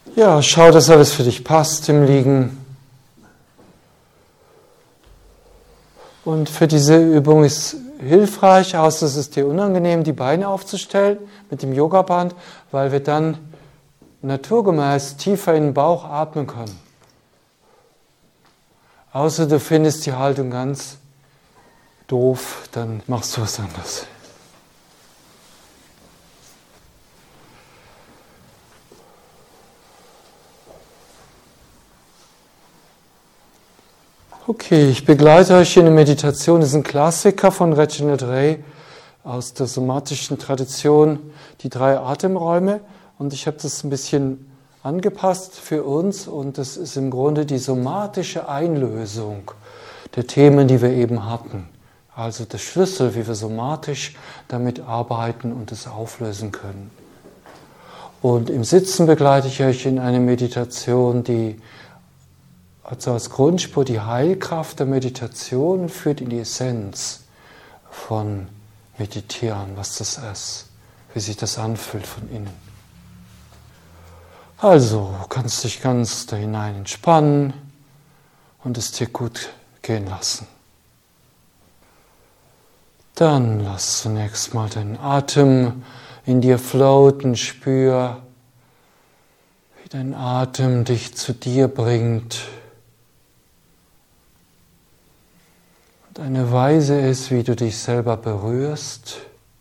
Ja, schau, dass alles für dich passt im Liegen. Und für diese Übung ist hilfreich, außer es ist dir unangenehm, die Beine aufzustellen mit dem Yogaband, weil wir dann naturgemäß tiefer in den Bauch atmen können. Außer du findest die Haltung ganz doof, dann machst du was anderes. Okay, ich begleite euch in der Meditation. Das ist ein Klassiker von Reginald Ray aus der somatischen Tradition, die 3 Atemräume. Und ich habe das ein bisschen angepasst für uns. Und das ist im Grunde die somatische Einlösung der Themen, die wir eben hatten. Also der Schlüssel, wie wir somatisch damit arbeiten und es auflösen können. Und im Sitzen begleite ich euch in eine Meditation, die also als Grundspur die Heilkraft der Meditation führt in die Essenz von Meditieren, was das ist, wie sich das anfühlt von innen. Also, du kannst dich ganz da hinein entspannen und es dir gut gehen lassen. Dann lass zunächst mal deinen Atem in dir floaten, spür, wie dein Atem dich zu dir bringt. Und eine Weise ist, wie du dich selber berührst,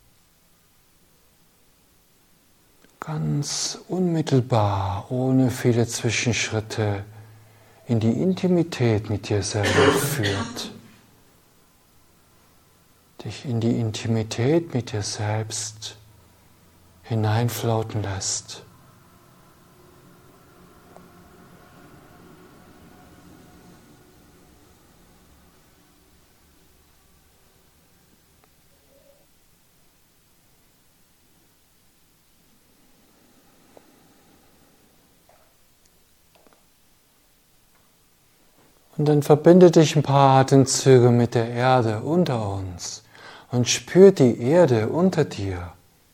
ganz unmittelbar, ohne viele Zwischenschritte, in die Intimität mit dir selber führt. Dich in die Intimität mit dir selbst hineinflauten lässt. Und dann verbinde dich ein paar Atemzüge mit der Erde unter uns und spür die Erde unter dir.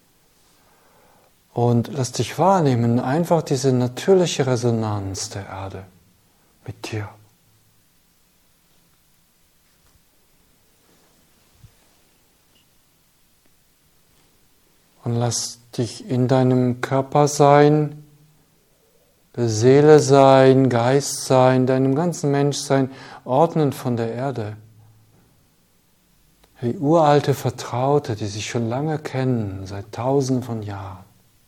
Und lass dich wahrnehmen, einfach diese natürliche Resonanz der Erde mit dir. Und lass dich in deinem Körper sein, Seele sein, Geist sein, deinem ganzen Menschsein ordnen von der Erde. Wie uralte Vertraute, die sich schon lange kennen, seit Tausenden von Jahren.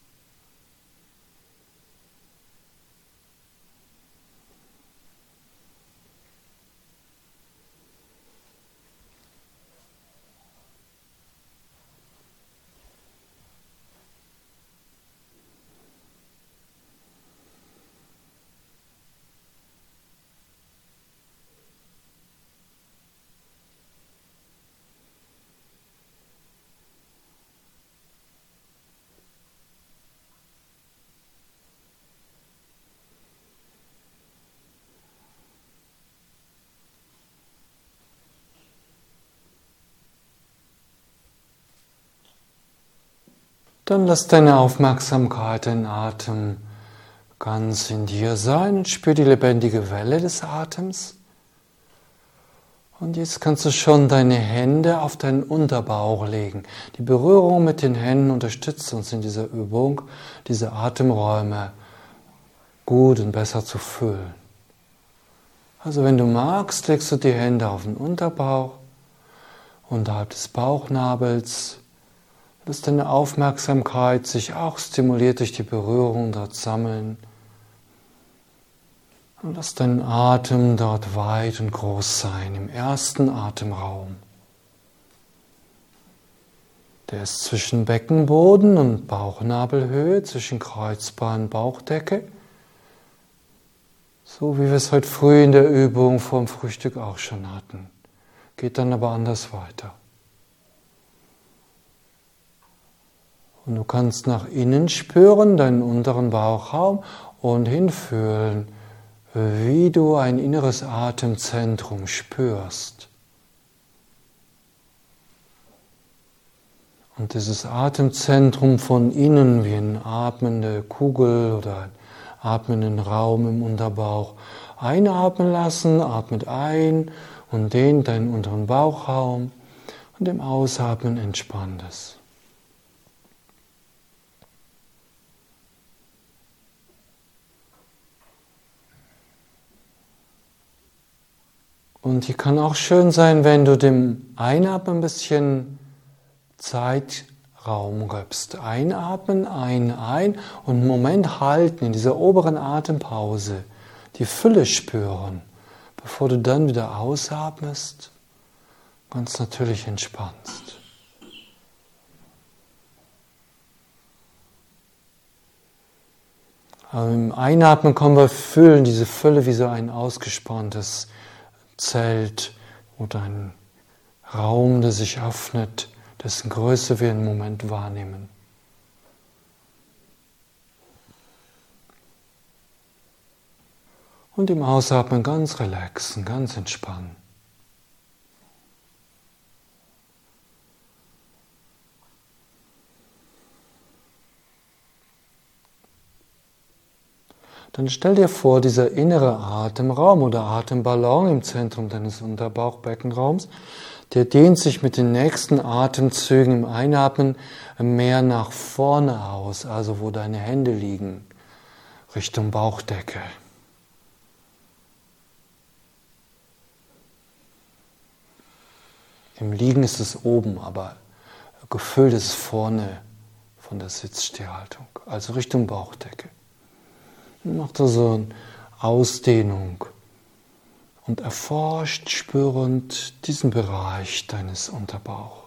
Dann lass deine Aufmerksamkeit, dein Atem ganz in dir sein und spür die lebendige Welle des Atems. Und jetzt kannst du schon deine Hände auf deinen Unterbauch legen. Die Berührung mit den Händen unterstützt uns in dieser Übung, diese Atemräume gut und besser zu füllen. Also wenn du magst, legst du die Hände auf den Unterbauch, unterhalb des Bauchnabels. Lass deine Aufmerksamkeit sich auch stimuliert durch die Berührung dort sammeln. Und lass deinen Atem dort weit und groß sein, im ersten Atemraum. Der ist zwischen Beckenboden und Bauchnabelhöhe, zwischen Kreuzbein und Bauchdecke. So wie wir es heute früh in der Übung vor dem Frühstück auch schon hatten. Geht dann aber anders weiter. Und du kannst nach innen spüren, deinen unteren Bauchraum und hinfühlen, wie du ein inneres Atemzentrum spürst. Und dieses Atemzentrum von innen wie eine atmende Kugel oder atmenden Raum im Unterbauch einatmen lassen. Atmet ein und dehnt deinen unteren Bauchraum und im Ausatmen entspannt es. Und hier kann auch schön sein, wenn du dem Einatmen ein bisschen Zeitraum gibst. Einatmen, ein und einen Moment halten in dieser oberen Atempause, die Fülle spüren, bevor du dann wieder ausatmest, ganz natürlich entspannst. Aber im Einatmen können wir fühlen diese Fülle wie so ein ausgespanntes Zelt oder ein Raum, der sich öffnet, dessen Größe wir im Moment wahrnehmen. Und im Ausatmen ganz relaxen, ganz entspannen. Dann stell dir vor, dieser innere Atemraum oder Atemballon im Zentrum deines Unterbauchbeckenraums, der dehnt sich mit den nächsten Atemzügen im Einatmen mehr nach vorne aus, also wo deine Hände liegen, Richtung Bauchdecke. Im Liegen ist es oben, aber gefüllt ist es vorne von der Sitzstehhaltung, also Richtung Bauchdecke. Mach da so eine Ausdehnung und erforscht spürend diesen Bereich deines Unterbauchs.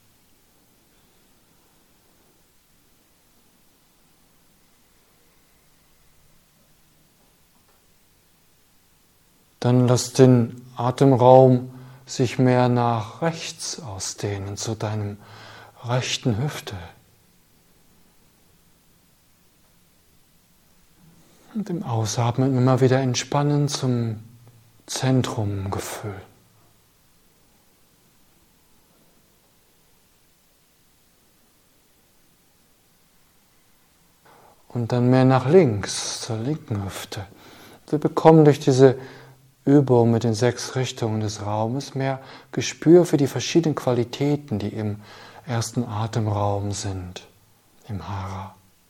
Dann lass den Atemraum sich mehr nach rechts ausdehnen, zu deinem rechten Hüfte. Und im Ausatmen immer wieder entspannen zum Zentrumgefühl. Und dann mehr nach links, zur linken Hüfte. Wir bekommen durch diese Übung mit den 6 Richtungen des Raumes mehr Gespür für die verschiedenen Qualitäten, die im ersten Atemraum sind, im Hara.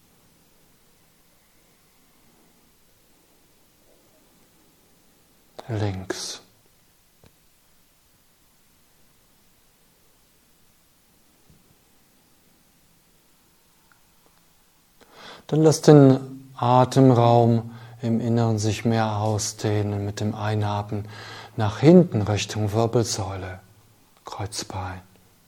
Links. Dann lass den Atemraum im Inneren sich mehr ausdehnen mit dem Einatmen nach hinten Richtung Wirbelsäule, Kreuzbein.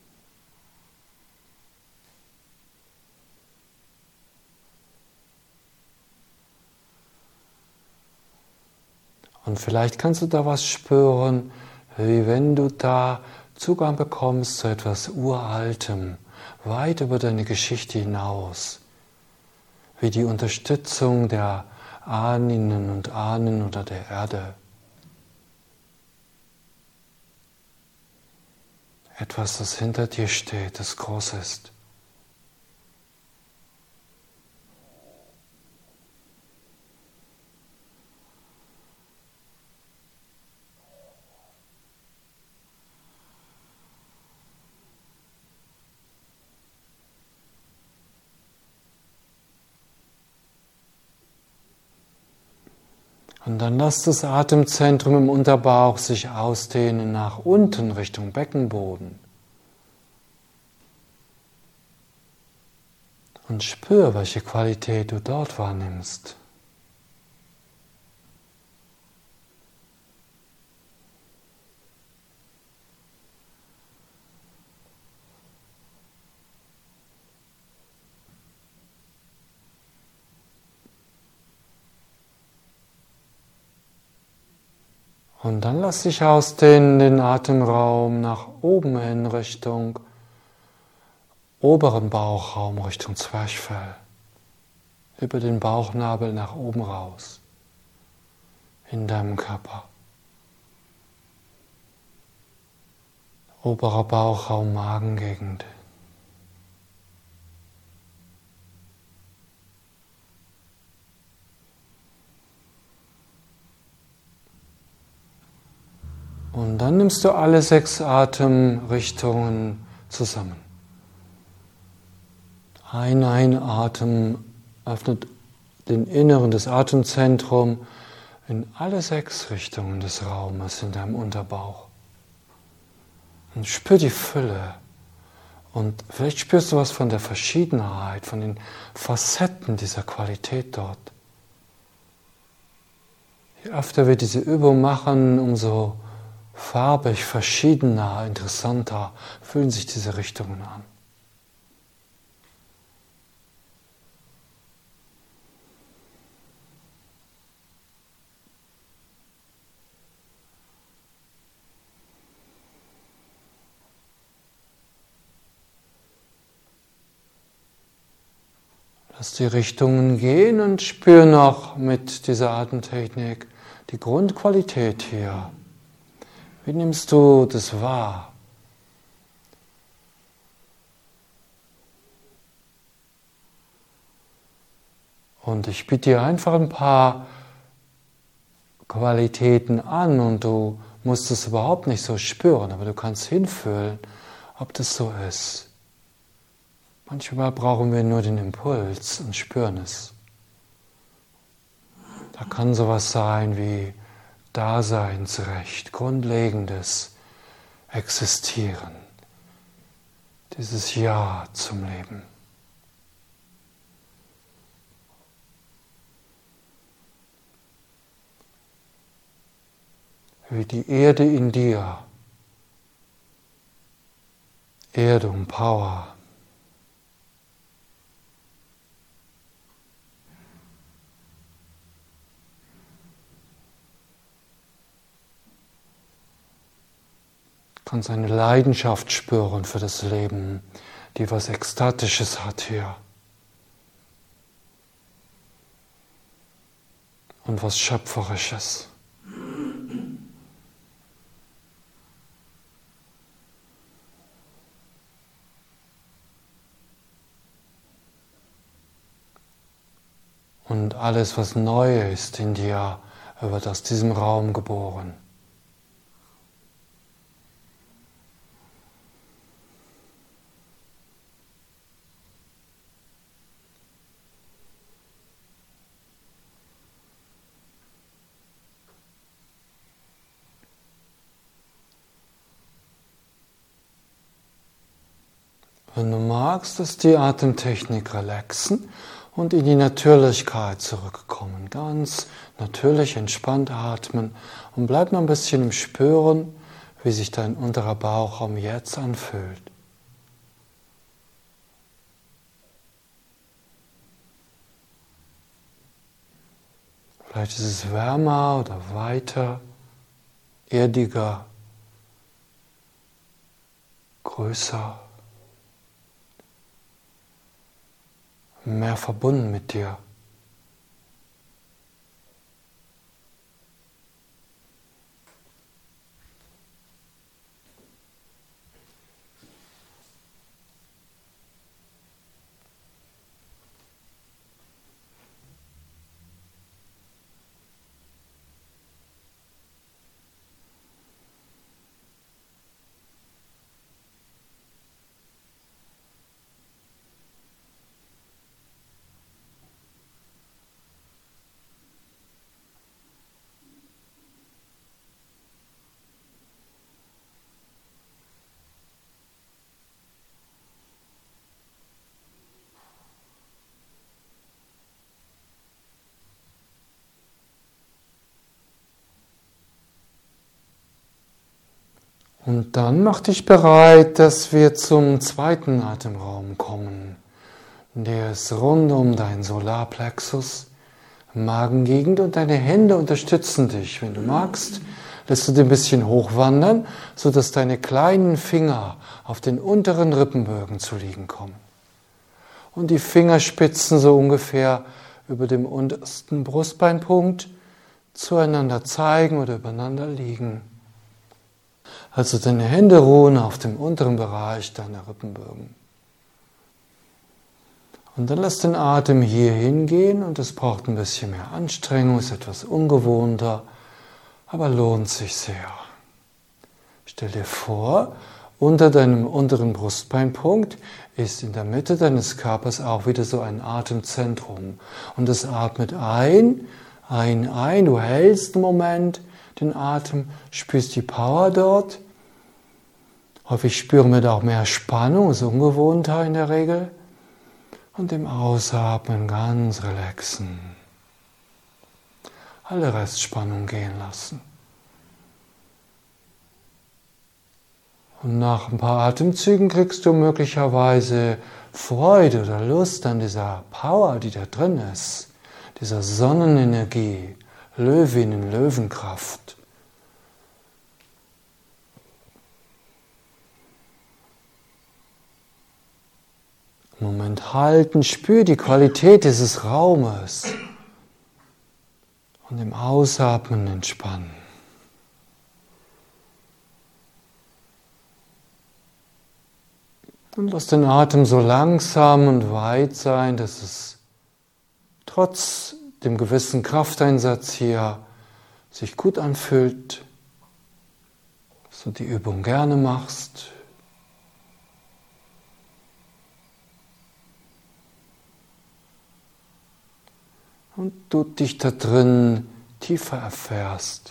Und vielleicht kannst du da was spüren, wie wenn du da Zugang bekommst zu etwas Uraltem, weit über deine Geschichte hinaus, wie die Unterstützung der Ahninnen und Ahnen oder der Erde. Etwas, das hinter dir steht, das groß ist. Und dann lass das Atemzentrum im Unterbauch sich ausdehnen nach unten Richtung Beckenboden. Und spür, welche Qualität du dort wahrnimmst. Und dann lass dich ausdehnen den Atemraum nach oben hin Richtung oberen Bauchraum, Richtung Zwerchfell. Über den Bauchnabel nach oben raus. In deinem Körper. Oberer Bauchraum, Magengegend. Und dann nimmst du alle 6 Atemrichtungen zusammen. Ein Einatmen öffnet den Inneren des Atemzentrums in alle 6 Richtungen des Raumes in deinem Unterbauch. Und spür die Fülle. Und vielleicht spürst du was von der Verschiedenheit, von den Facetten dieser Qualität dort. Je öfter wir diese Übung machen, umso farbig, verschiedener, interessanter fühlen sich diese Richtungen an. Lass die Richtungen gehen und spür noch mit dieser Atemtechnik die Grundqualität hier. Wie nimmst du das wahr? Und ich biete dir einfach ein paar Qualitäten an und du musst es überhaupt nicht so spüren, aber du kannst hinfühlen, ob das so ist. Manchmal brauchen wir nur den Impuls und spüren es. Da kann sowas sein wie Daseinsrecht, grundlegendes Existieren, dieses Ja zum Leben. Wie die Erde in dir, Erdung, Power. Du kannst eine Leidenschaft spüren für das Leben, die was Ekstatisches hat hier. Und was Schöpferisches. Und alles, was neu ist in dir, wird aus diesem Raum geboren. Wenn du magst, ist die Atemtechnik relaxen und in die Natürlichkeit zurückkommen. Ganz natürlich entspannt atmen und bleib noch ein bisschen im Spüren, wie sich dein unterer Bauchraum jetzt anfühlt. Vielleicht ist es wärmer oder weiter, erdiger, größer. Mehr verbunden mit dir. Und dann mach dich bereit, dass wir zum zweiten Atemraum kommen. Der ist rund um deinen Solarplexus, Magengegend, und deine Hände unterstützen dich. Wenn du magst, lässt du dich ein bisschen hochwandern, sodass deine kleinen Finger auf den unteren Rippenbögen zu liegen kommen. Und die Fingerspitzen so ungefähr über dem untersten Brustbeinpunkt zueinander zeigen oder übereinander liegen. Also deine Hände ruhen auf dem unteren Bereich deiner Rippenbögen. Und dann lass den Atem hier hingehen und es braucht ein bisschen mehr Anstrengung, ist etwas ungewohnter, aber lohnt sich sehr. Stell dir vor, unter deinem unteren Brustbeinpunkt ist in der Mitte deines Körpers auch wieder so ein Atemzentrum. Und das atmet ein, du hältst einen Moment den Atem, spürst die Power dort. Häufig spüren wir da auch mehr Spannung, ist ungewohnter in der Regel. Und im Ausatmen ganz relaxen. Alle Restspannung gehen lassen. Und nach ein paar Atemzügen kriegst du möglicherweise Freude oder Lust an dieser Power, die da drin ist, dieser Sonnenenergie, Löwinnen, Löwenkraft. Moment halten, spür die Qualität dieses Raumes und im Ausatmen entspannen. Und lass den Atem so langsam und weit sein, dass es trotz dem gewissen Krafteinsatz hier sich gut anfühlt, dass du die Übung gerne machst. Und du dich da drin tiefer erfährst.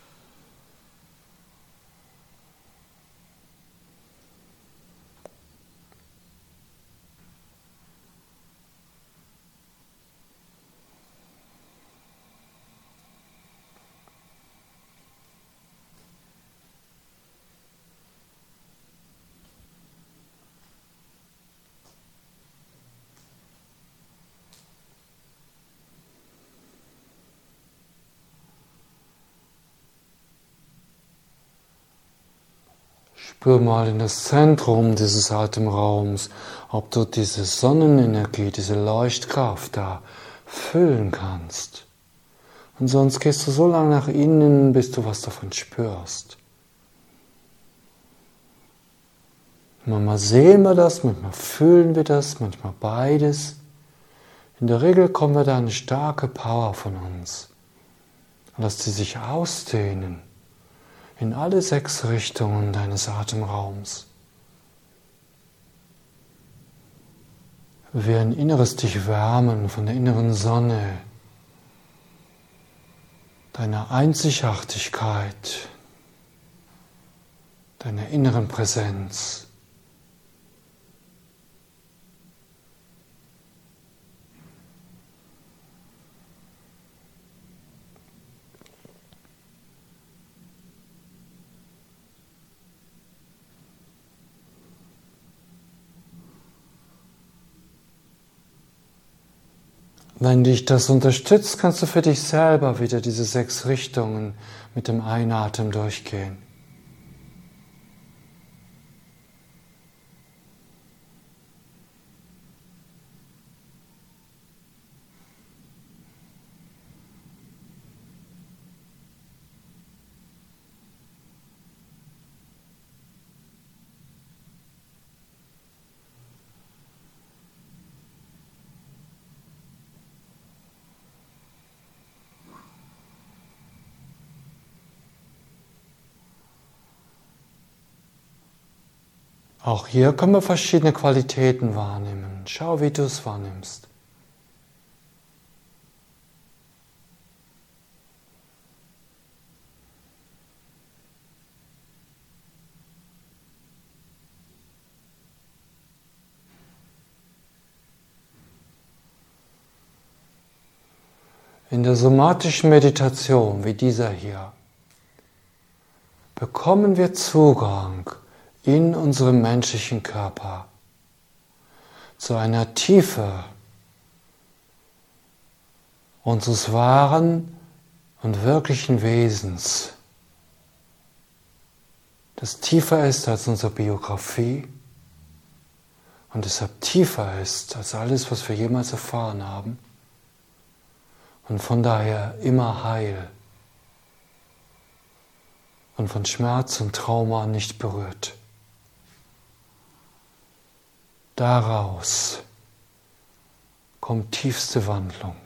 Spür mal in das Zentrum dieses Atemraums, ob du diese Sonnenenergie, diese Leuchtkraft da füllen kannst. Und sonst gehst du so lange nach innen, bis du was davon spürst. Manchmal sehen wir das, manchmal fühlen wir das, manchmal beides. In der Regel kommen wir da eine starke Power von uns. Und lass sie sich ausdehnen. In alle 6 Richtungen deines Atemraums. Wie ein inneres dich wärmen von der inneren Sonne, deiner Einzigartigkeit, deiner inneren Präsenz. Wenn dich das unterstützt, kannst du für dich selber wieder diese 6 Richtungen mit dem Einatmen durchgehen. Auch hier können wir verschiedene Qualitäten wahrnehmen. Schau, wie du es wahrnimmst. In der somatischen Meditation, wie dieser hier, bekommen wir Zugang in unserem menschlichen Körper zu einer Tiefe unseres wahren und wirklichen Wesens, das tiefer ist als unsere Biografie und deshalb tiefer ist als alles, was wir jemals erfahren haben und von daher immer heil und von Schmerz und Trauma nicht berührt. Daraus kommt tiefste Wandlung.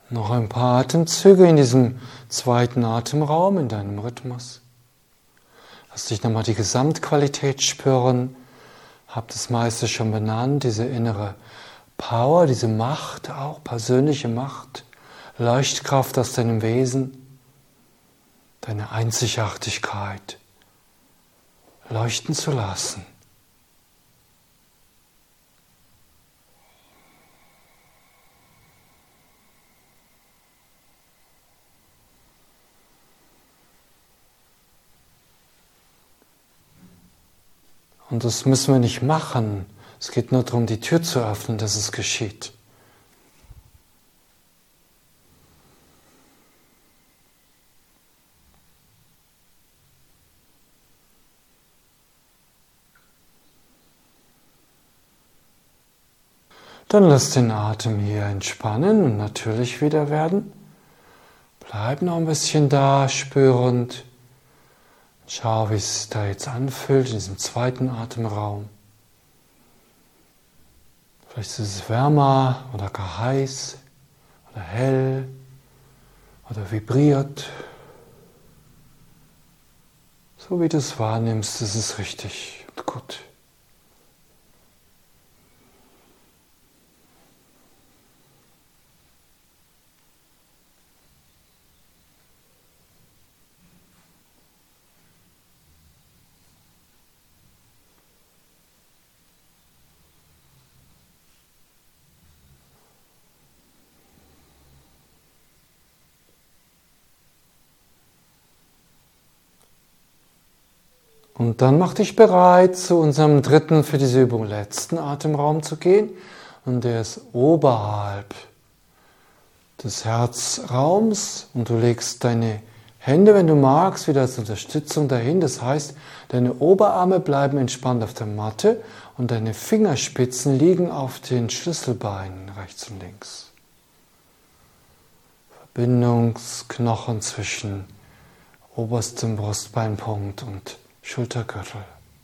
Noch ein paar Atemzüge in diesem zweiten Atemraum, in deinem Rhythmus. Lass dich nochmal die Gesamtqualität spüren. Hab das meiste schon benannt, diese innere Power, diese Macht auch, persönliche Macht, Leuchtkraft aus deinem Wesen, deine Einzigartigkeit leuchten zu lassen. Und das müssen wir nicht machen. Es geht nur darum, die Tür zu öffnen, dass es geschieht. Dann lass den Atem hier entspannen und natürlich wieder werden. Bleib noch ein bisschen da, spürend. Schau, wie es da jetzt anfühlt in diesem zweiten Atemraum. Vielleicht ist es wärmer oder gar heiß oder hell oder vibriert. So wie du es wahrnimmst, ist es richtig und gut. Und dann mach dich bereit, zu unserem dritten, für diese Übung letzten Atemraum zu gehen. Und der ist oberhalb des Herzraums. Und du legst deine Hände, wenn du magst, wieder als Unterstützung dahin. Das heißt, deine Oberarme bleiben entspannt auf der Matte und deine Fingerspitzen liegen auf den Schlüsselbeinen rechts und links. Verbindungsknochen zwischen oberstem Brustbeinpunkt und Schultergürtel.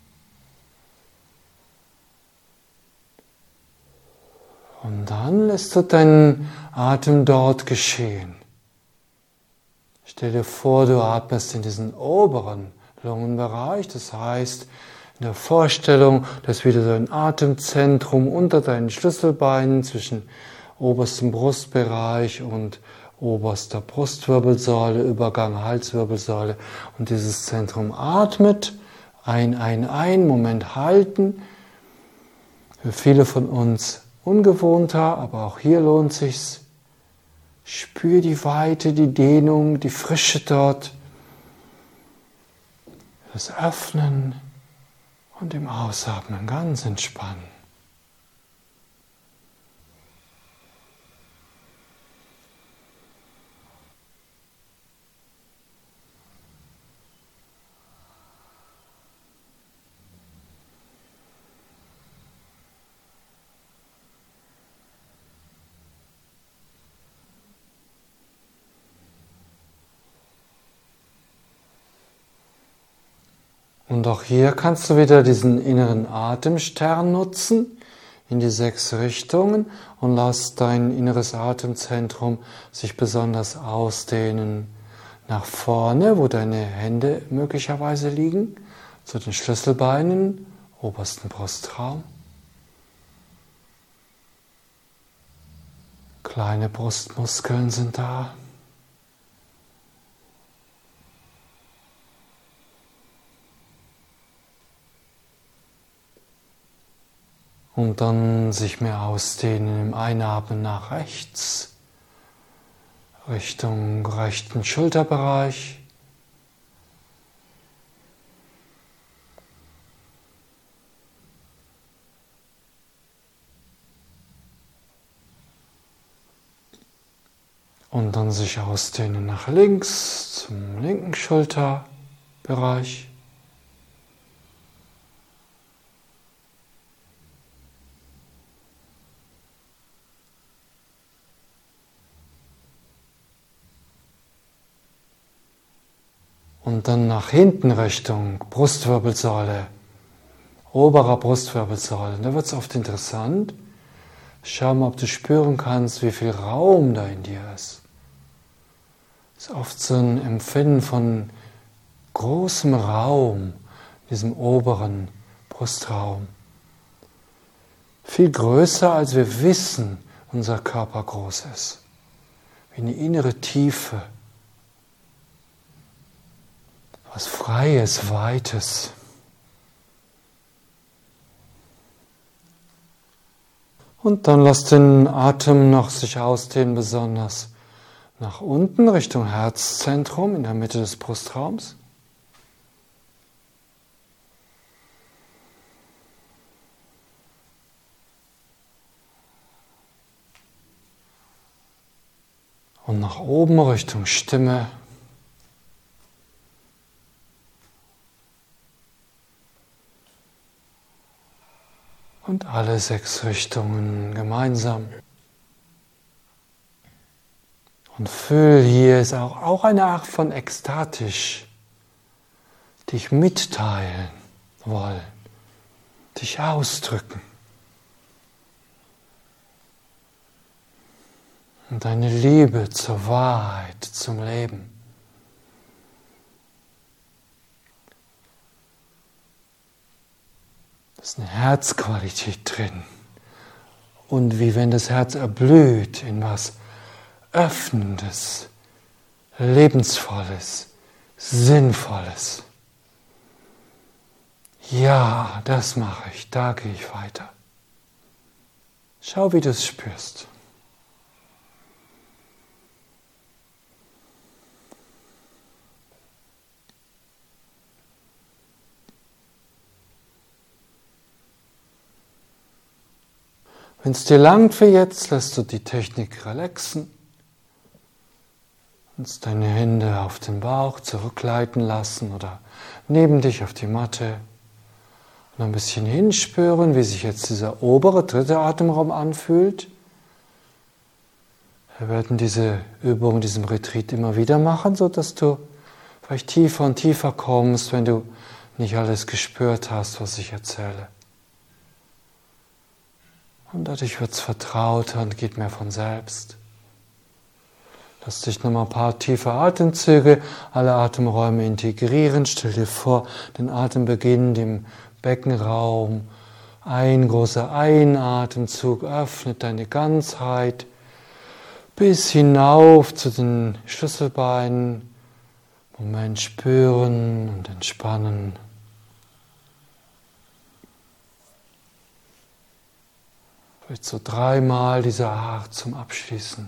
Und dann lässt du deinen Atem dort geschehen. Stell dir vor, du atmest in diesen oberen Lungenbereich, das heißt in der Vorstellung, dass wieder dein Atemzentrum unter deinen Schlüsselbeinen zwischen oberstem Brustbereich und oberster Brustwirbelsäule, Übergang Halswirbelsäule und dieses Zentrum atmet, ein, Moment halten. Für viele von uns ungewohnter, aber auch hier lohnt sich's. Spür die Weite, die Dehnung, die Frische dort, das Öffnen und im Ausatmen ganz entspannen. Und auch hier kannst du wieder diesen inneren Atemstern nutzen in die 6 Richtungen und lass dein inneres Atemzentrum sich besonders ausdehnen nach vorne, wo deine Hände möglicherweise liegen, zu den Schlüsselbeinen, obersten Brustraum. Kleine Brustmuskeln sind da. Und dann sich mehr ausdehnen im Einatmen nach rechts, Richtung rechten Schulterbereich. Und dann sich ausdehnen nach links zum linken Schulterbereich. Und dann nach hinten Richtung Brustwirbelsäule, oberer Brustwirbelsäule. Da wird es oft interessant. Schau mal, ob du spüren kannst, wie viel Raum da in dir ist. Es ist oft so ein Empfinden von großem Raum, diesem oberen Brustraum. Viel größer, als wir wissen, unser Körper groß ist. Wie eine innere Tiefe. Was Freies, Weites. Und dann lass den Atem noch sich ausdehnen, besonders nach unten, Richtung Herzzentrum, in der Mitte des Brustraums. Und nach oben, Richtung Stimme. Und alle 6 Richtungen gemeinsam. Und fühl, hier ist auch eine Art von ekstatisch, dich mitteilen wollen, dich ausdrücken. Und deine Liebe zur Wahrheit, zum Leben. Da ist eine Herzqualität drin. Und wie wenn das Herz erblüht in was Öffnendes, Lebensvolles, Sinnvolles. Ja, das mache ich, da gehe ich weiter. Schau, wie du es spürst. Wenn es dir langt für jetzt, lässt du die Technik relaxen. Und deine Hände auf den Bauch zurückgleiten lassen oder neben dich auf die Matte. Und ein bisschen hinspüren, wie sich jetzt dieser obere, dritte Atemraum anfühlt. Wir werden diese Übung in diesem Retreat immer wieder machen, sodass du vielleicht tiefer und tiefer kommst, wenn du nicht alles gespürt hast, was ich erzähle. Und dadurch wird es vertrauter und geht mehr von selbst. Lass dich nochmal ein paar tiefe Atemzüge, alle Atemräume integrieren. Stell dir vor, den Atem beginnt im Beckenraum. Ein großer Einatemzug öffnet deine Ganzheit bis hinauf zu den Schlüsselbeinen. Moment spüren und entspannen. Vielleicht so 3-mal dieser Art zum Abschließen.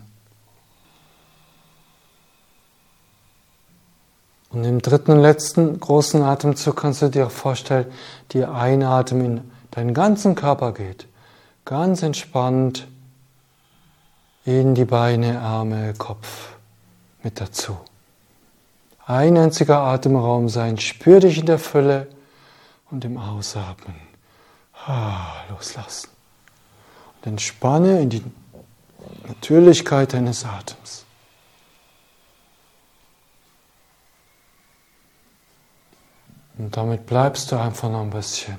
Und im dritten und letzten großen Atemzug kannst du dir auch vorstellen, dir einatmen in deinen ganzen Körper geht. Ganz entspannt in die Beine, Arme, Kopf mit dazu. Ein einziger Atemraum sein. Spür dich in der Fülle und im Ausatmen. Loslassen. Und entspanne in die Natürlichkeit deines Atems. Und damit bleibst du einfach noch ein bisschen.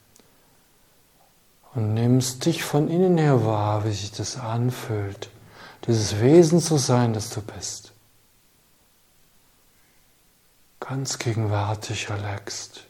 Und nimmst dich von innen her wahr, wie sich das anfühlt, dieses Wesen zu sein, das du bist. Ganz gegenwärtig, relaxed.